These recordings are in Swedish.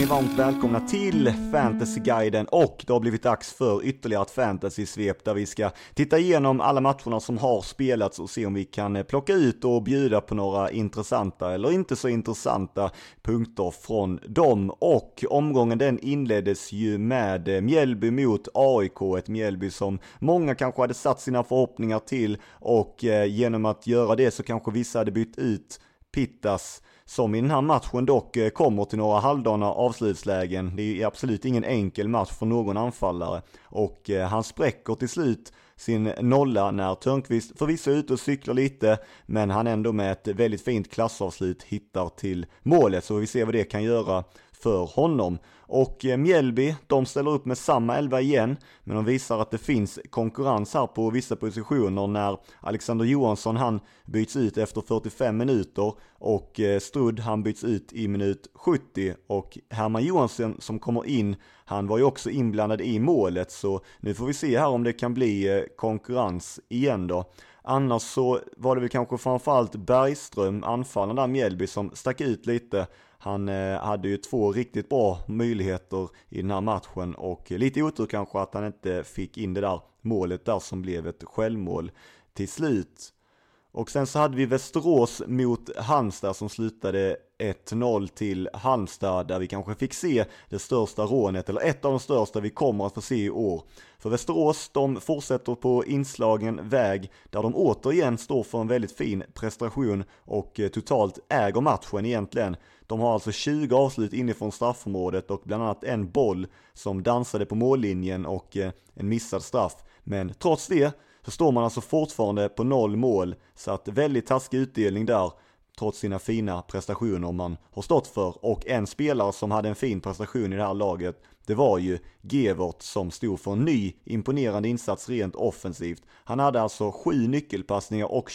varmt välkomna till Fantasyguiden, och det har blivit dags för ytterligare ett fantasy-svep där vi ska titta igenom alla matcherna som har spelats och se om vi kan plocka ut och bjuda på några intressanta eller inte så intressanta punkter från dem. Och omgången den inleddes ju med Mjällby mot AIK, ett Mjällby som många kanske hade satt sina förhoppningar till, och genom att göra det så kanske vissa hade bytt ut Pittas, som i den här matchen dock kommer till några halvdana avslutslägen. Det är absolut ingen enkel match för någon anfallare, och han spräcker till slut sin nolla när Törnqvist förvisso är ute och cyklar lite, men han ändå med ett väldigt fint klassavslut hittar till målet, så vi ser vad det kan göra för honom. Och Mjällby, de ställer upp med samma 11 igen, men de visar att det finns konkurrens här på vissa positioner när Alexander Johansson, han byts ut efter 45 minuter, och Strudd, han byts ut i minut 70, och Herman Johansson som kommer in, han var ju också inblandad i målet, så nu får vi se här om det kan bli konkurrens igen då. Annars så var det väl kanske framförallt Bergström, anfallaren där Mjällby, som stack ut lite. Han hade ju 2 riktigt bra möjligheter i den här matchen, och lite otur kanske att han inte fick in det där målet där som blev ett självmål till slut. Och sen så hade vi Västerås mot Halmstad som slutade 1-0 till Halmstad, där vi kanske fick se det största rånet, eller ett av de största vi kommer att få se i år. För Västerås, de fortsätter på inslagen väg där de återigen står för en väldigt fin prestation och totalt äger matchen egentligen. De har alltså 20 avslut inifrån straffområdet och bland annat en boll som dansade på mållinjen och en missad straff. Men trots det så står man alltså fortfarande på 0 mål, så att väldigt taskig utdelning där trots sina fina prestationer man har stått för. Och en spelare som hade en fin prestation i det här laget, det var ju Gevert, som stod för en ny imponerande insats rent offensivt. Han hade alltså 7 nyckelpassningar och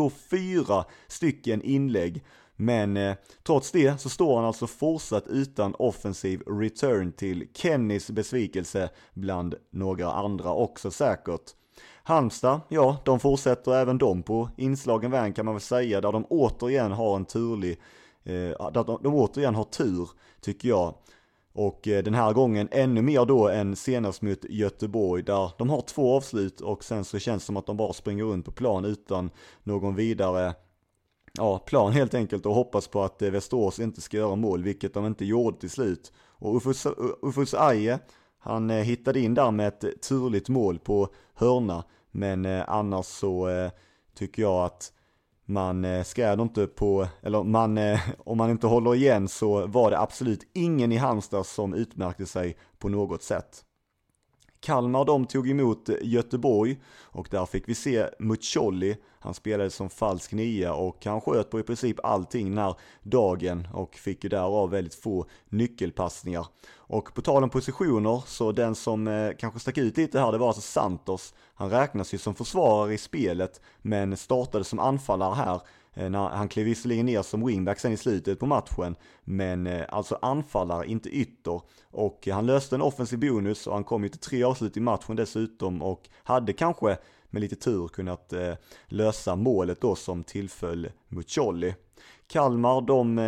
24 stycken inlägg. Men trots det så står han alltså fortsatt utan offensiv return, till Kennys besvikelse bland några andra också säkert. Halmstad, ja, de fortsätter även de på inslagen väg kan man väl säga, där de återigen har en turlig, där de återigen har tur tycker jag. Och den här gången ännu mer då än senast mot Göteborg, där de har 2 avslut och sen så känns det som att de bara springer runt på plan utan någon vidare plan helt enkelt, och hoppas på att Västerås inte ska göra mål, vilket de inte gjorde till slut. Och Ufus Aje, han hittade in där med ett turligt mål på hörna, men annars så tycker jag att man ska inte på, eller om man inte håller igen så var det absolut ingen i Halmstad som utmärkte sig på något sätt. Kalmar, de tog emot Göteborg, och där fick vi se Muccioli. Han spelade som falsk 9 och han sköt på i princip allting den här dagen och fick ju därav väldigt få nyckelpassningar. Och på tal om positioner, så den som kanske stack ut lite här, det var alltså Santos. Han räknas ju som försvarare i spelet, men startade som anfallare här. När han klev visserligen ner som wingback sen i slutet på matchen, men alltså anfallare, inte ytter. Och han löste en offensiv bonus och han kom ju till 3 avslut i matchen dessutom, och hade kanske med lite tur kunnat lösa målet då som tillföll Muccioli. Kalmar,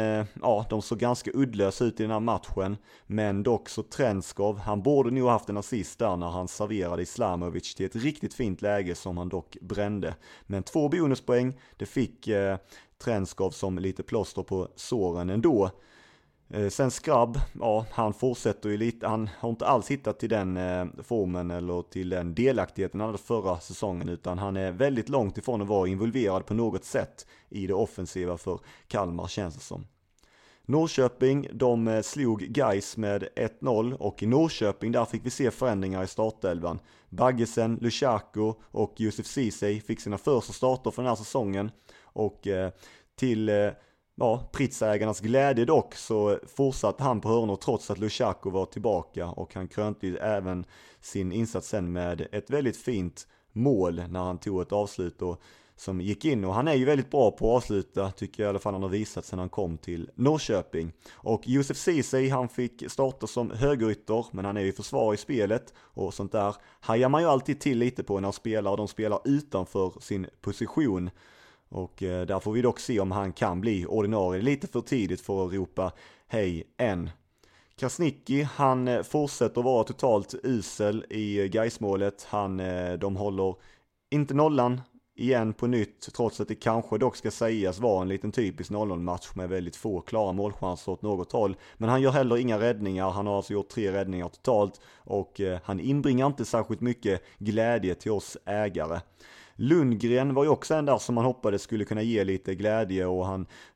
de såg ganska uddlösa ut i den här matchen, men dock så Trenskov, han borde nog haft en assist där när han serverade Islamovic till ett riktigt fint läge som han dock brände. Men 2 bonuspoäng, det fick Trenskov som lite plåster på såren ändå. Sen Skrabb, han fortsätter ju lite, han har inte alls hittat till den formen eller till den delaktigheten han hade förra säsongen, utan han är väldigt långt ifrån att vara involverad på något sätt i det offensiva för Kalmar, känns det som. Norrköping, de slog Gais med 1-0, och i Norrköping där fick vi se förändringar i startelvan. Baggesen, Lushako och Josef Ceesay fick sina första starter för den här säsongen, och till Pritsägarnas glädje dock så fortsatte han på hörnor trots att Lushako var tillbaka, och han krönte även sin insats sen med ett väldigt fint mål när han tog ett avslut som gick in, och han är ju väldigt bra på att avsluta, tycker jag i alla fall han har visat sen han kom till Norrköping. Och Josef Ceesay, han fick starta som högerytter, men han är ju försvar i spelet och sånt där hajar man ju alltid till lite på när de spelar utanför sin position. Och där får vi dock se om han kan bli ordinarie, lite för tidigt för att ropa hej än. Krasniqi, han fortsätter att vara totalt usel i Gais-målet. De håller inte nollan igen på nytt, trots att det kanske dock ska sägas vara en liten typisk 0-0-match med väldigt få klara målchanser åt något håll. Men han gör heller inga räddningar, han har alltså gjort 3 räddningar totalt och han inbringar inte särskilt mycket glädje till oss ägare. Lundgren var ju också en där som man hoppades skulle kunna ge lite glädje och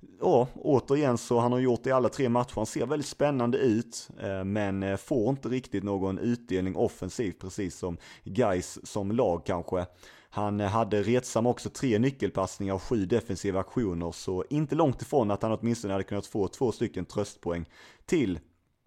återigen så han har gjort det i alla 3 matcher. Han ser väldigt spännande ut men får inte riktigt någon utdelning offensivt, precis som Gais som lag kanske. Han hade Retsam också 3 nyckelpassningar och 7 defensiva aktioner, så inte långt ifrån att han åtminstone hade kunnat få 2 stycken tröstpoäng till.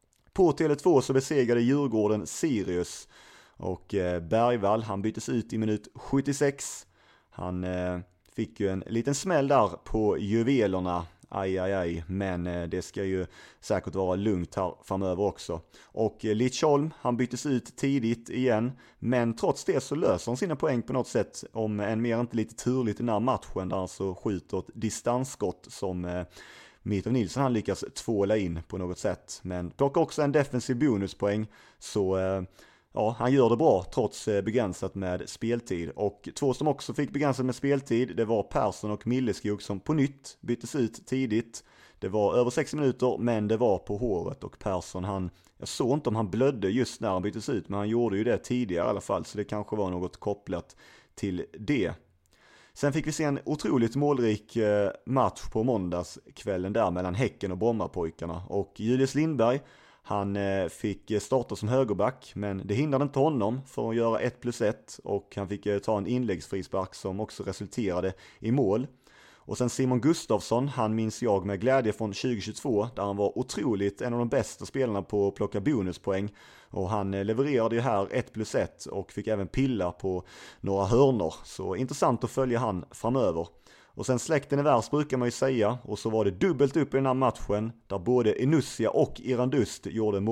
På Tele2 så besegrade Djurgården Sirius och Bergvall, han byttes ut i minut 76. Han fick ju en liten smäll där på juvelerna. Aj, men det ska ju säkert vara lugnt här framöver också. Och Lidsholm, han byttes ut tidigt igen, men trots det så löser han sina poäng på något sätt, om en mer inte lite turligt i den här matchen där han så skjuter ett distansskott som Mitov Nilsson han lyckas tvåla in på något sätt, men plockar också en defensiv bonuspoäng, så ja, han gör det bra trots begränsat med speltid. Och 2 som också fick begränsat med speltid, det var Persson och Milleskog som på nytt byttes ut tidigt. Det var över 6 minuter, men det var på håret och Persson, jag såg inte om han blödde just när han byttes ut, men han gjorde ju det tidigare i alla fall, så det kanske var något kopplat till det. Sen fick vi se en otroligt målrik match på måndagskvällen där mellan Häcken och Brommapojkarna, och Julius Lindberg, han fick starta som högerback, men det hindrade inte honom för att göra 1+1 och han fick ta en inläggsfrispark som också resulterade i mål. Och sen Simon Gustafsson, han minns jag med glädje från 2022 där han var otroligt en av de bästa spelarna på att plocka bonuspoäng, och han levererade ju här 1+1 och fick även pilla på några hörnor, så intressant att följa han framöver. Och sen släkten är värst brukar man ju säga, och så var det dubbelt upp i den här matchen där både Enussia och Irandust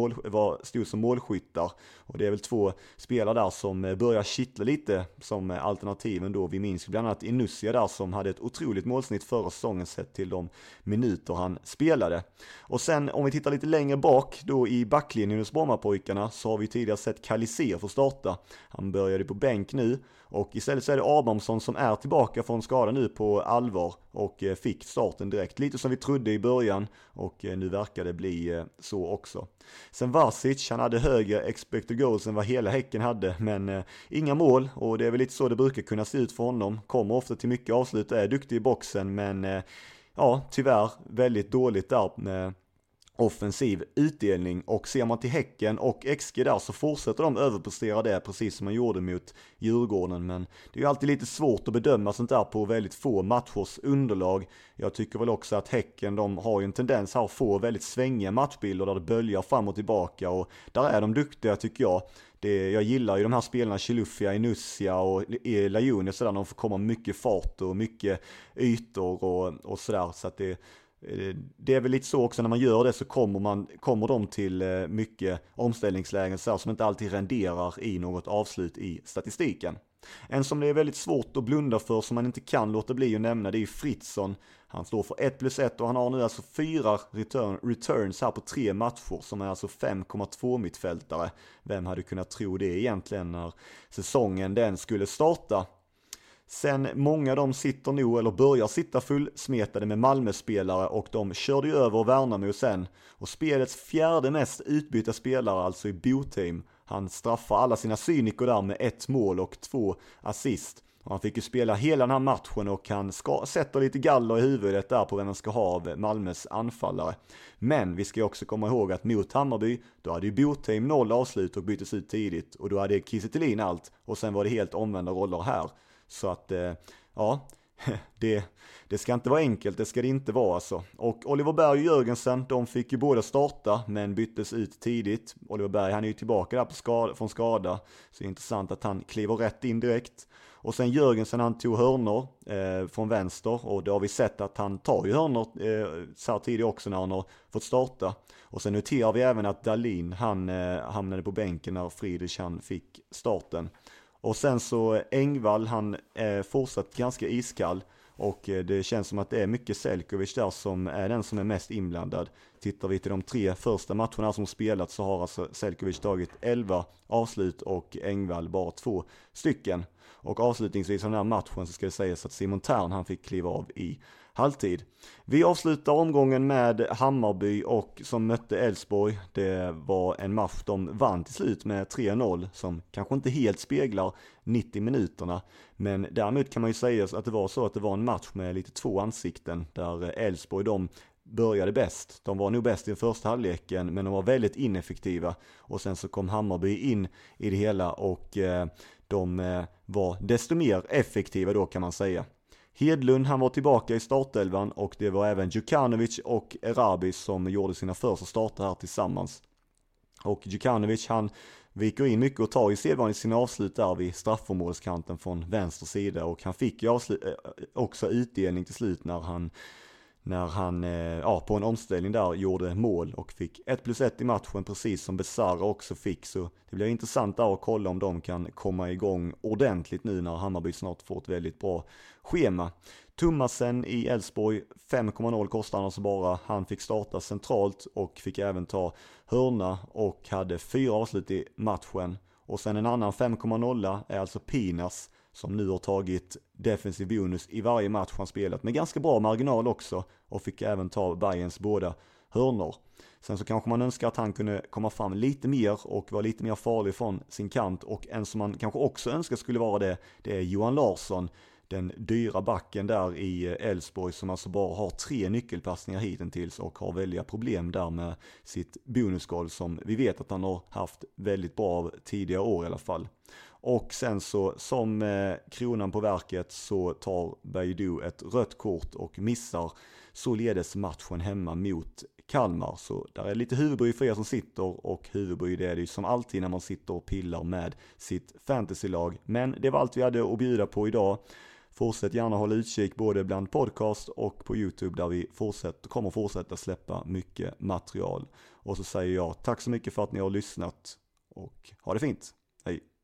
stod som målskyttar, och det är väl 2 spelare där som börjar kittla lite som alternativen då. Vi minns bland annat Enussia där som hade ett otroligt målsnitt förra säsongen sett till de minuter han spelade. Och sen om vi tittar lite längre bak då i backlinjen hos Brommapojkarna, så har vi tidigare sett Kaliser få starta. Han började på bänk nu, och istället så är det Abrahamsson som är tillbaka från skada nu på allvar och fick starten direkt. Lite som vi trodde i början, och nu verkar det bli så också. Sen Vasic, han hade högre expected goals än vad hela Häcken hade, men inga mål, och det är väl lite så det brukar kunna se ut för honom. Kommer ofta till mycket avslut, är duktig i boxen, men ja, tyvärr väldigt dåligt där med offensiv utdelning. Och ser man till Häcken och XG där, så fortsätter de överprestera det precis som man gjorde mot Djurgården, men det är ju alltid lite svårt att bedöma sånt där på väldigt få matchers underlag. Jag tycker väl också att Häcken, de har ju en tendens här att få väldigt svängiga matchbilder där det böljar fram och tillbaka, och där är de duktiga tycker jag. Jag gillar ju de här spelarna, Chilufya, Enussia och Lajoni, så där de får komma mycket fart och mycket ytor och sådär, så att det är väl lite så också, när man gör det så kommer de till mycket omställningslägen så här, som inte alltid renderar i något avslut i statistiken. En som det är väldigt svårt att blunda för, som man inte kan låta bli att nämna, det är Fritzson. Han står för 1+1 och han har nu alltså 4 returns här på 3 matcher, som är alltså 5,2 mittfältare. Vem hade kunnat tro det egentligen när säsongen den skulle starta? Sen många de sitter nog, eller börjar sitta fullsmetade med Malmö-spelare, och de körde ju över Värnamo sen. Och spelets 4:e mest utbytta spelare, alltså i Botheim, han straffar alla sina cyniker där med 1 mål och 2 assist. Och han fick ju spela hela den här matchen, och han sätter lite galler i huvudet där på vem man ska ha av Malmös anfallare. Men vi ska ju också komma ihåg att mot Hammarby, då hade ju Botheim 0 avslut och byttes ut tidigt, och då hade Kiese Thelin allt, och sen var det helt omvända roller här. Så att, ja, det ska inte vara enkelt, det ska det inte vara alltså. Och Oliver Berg och Jörgensen, de fick ju båda starta, men byttes ut tidigt. Oliver Berg, han är ju tillbaka där från skada, så det är intressant att han kliver rätt in direkt. Och sen Jörgensen, han tog hörnor från vänster, och då har vi sett att han tar ju hörnor så här tidigt också när han har fått starta. Och sen noterar vi även att Dahlin, han hamnade på bänken när Friedrich han fick starten. Och sen så Engvall, han är fortsatt ganska iskall, Och det känns som att det är mycket Selkovic där som är den som är mest inblandad. Tittar vi till de 3 första matcherna som spelats så har alltså Selkovic tagit 11 avslut och Engvall bara 2 stycken. Och avslutningsvis av den här matchen så ska det sägas att Simon Thern han fick kliva av i halvtid. Vi avslutar omgången med Hammarby och som mötte Elfsborg. Det var en match de vann till slut med 3-0 som kanske inte helt speglar 90 minuterna. Men däremot kan man ju säga att det var så att det var en match med lite 2 ansikten där Elfsborg de började bäst. De var nog bäst i den första halvleken men de var väldigt ineffektiva och sen så kom Hammarby in i det hela och de var desto mer effektiva då kan man säga. Hedlund han var tillbaka i startelvan och det var även Djukanovic och Erabi som gjorde sina första starter här tillsammans. Och Djukanovic han viker in mycket och tar i sedvanligt sina avslut där vid straffområdeskanten från vänster sida och han fick ju också utdelning till slut när han på en omställning där gjorde mål och fick 1+1 i matchen precis som Besara också fick. Så det blir intressant där att kolla om de kan komma igång ordentligt nu när Hammarby snart får ett väldigt bra schema. Thomasen i Elfsborg, 5,0 kostar han alltså bara. Han fick starta centralt och fick även ta hörna och hade 4 avslut i matchen. Och sen en annan 5,0 är alltså Pinas som nu har tagit defensiv bonus i varje match han spelat med ganska bra marginal också och fick även ta Bayerns båda hörnor. Sen så kanske man önskar att han kunde komma fram lite mer och vara lite mer farlig från sin kant och en som man kanske också önskar skulle vara det är Johan Larsson, den dyra backen där i Elfsborg som alltså bara har 3 nyckelpassningar hittills och har väldiga problem där med sitt bonusgolv som vi vet att han har haft väldigt bra av tidigare år i alla fall. Och sen så som kronan på verket så tar Baidoo ett rött kort och missar således matchen hemma mot Kalmar. Så där är lite huvudbry för er som sitter och huvudbry det är det ju som alltid när man sitter och pillar med sitt fantasylag. Men det var allt vi hade att bjuda på idag. Fortsätt gärna hålla utkik både bland podcast och på YouTube där vi kommer fortsätta släppa mycket material. Och så säger jag tack så mycket för att ni har lyssnat och ha det fint. Hej!